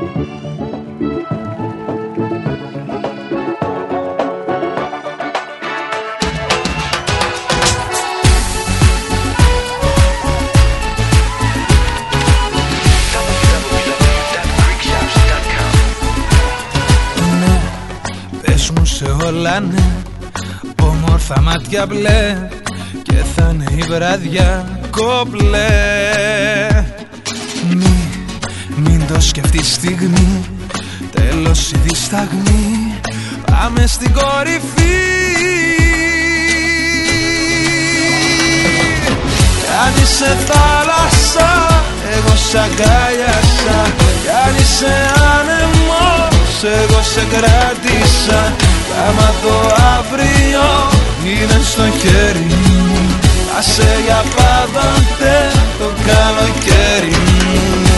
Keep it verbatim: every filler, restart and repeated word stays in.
Όλα ναι, όμορφα μάτια μπλε και θα είναι η βράδια κομπλέ. Μη, μην το σκεφτείς στιγμή, τέλος η δισταγμή, πάμε στην κορυφή. Αν είσαι θάλασσα, εγώ σ' αγκάλιασα, κι αν είσαι άνεμος, εγώ σε κράτησα. Άμα το αύριο είναι στο χέρι μου, άσε για πάντοτε το καλοκαίρι μου.